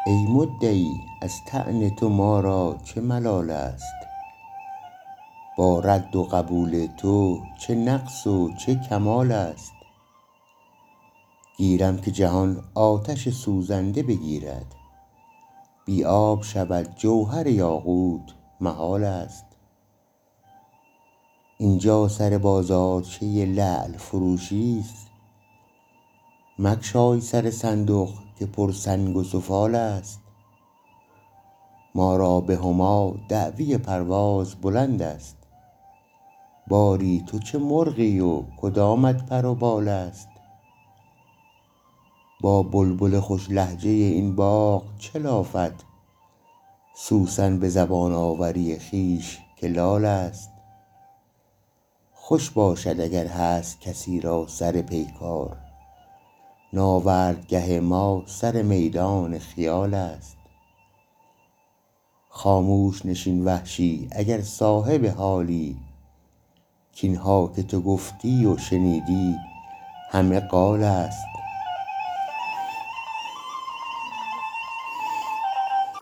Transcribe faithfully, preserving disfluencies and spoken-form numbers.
ای مدعی از طعن تو ما را چه ملال است؟ با رد و قبول تو چه نقص و چه کمال است؟ گیرم که جهان آتش سوزنده بگیرد، بی آب شود جوهر یاقوت محال است. اینجا سر بازارچه لعل فروشی است، مگشای سر صندوق که پر سنگ و سفال است. ما را به هما دعوی پرواز بلند است، باری تو چه مرغی و کدامت پر و بال است؟ با بلبل خوش لهجه این باغ چه لافد، سوسن به زبان آوری خویش که لال است. خوش باشد اگر هست کسی را سر پیکار، ناوردگه ما سر میدان خیال است. خاموش نشین وحشی اگر صاحب حالی، کاینها که تو گفتی و شنیدی همه قال است.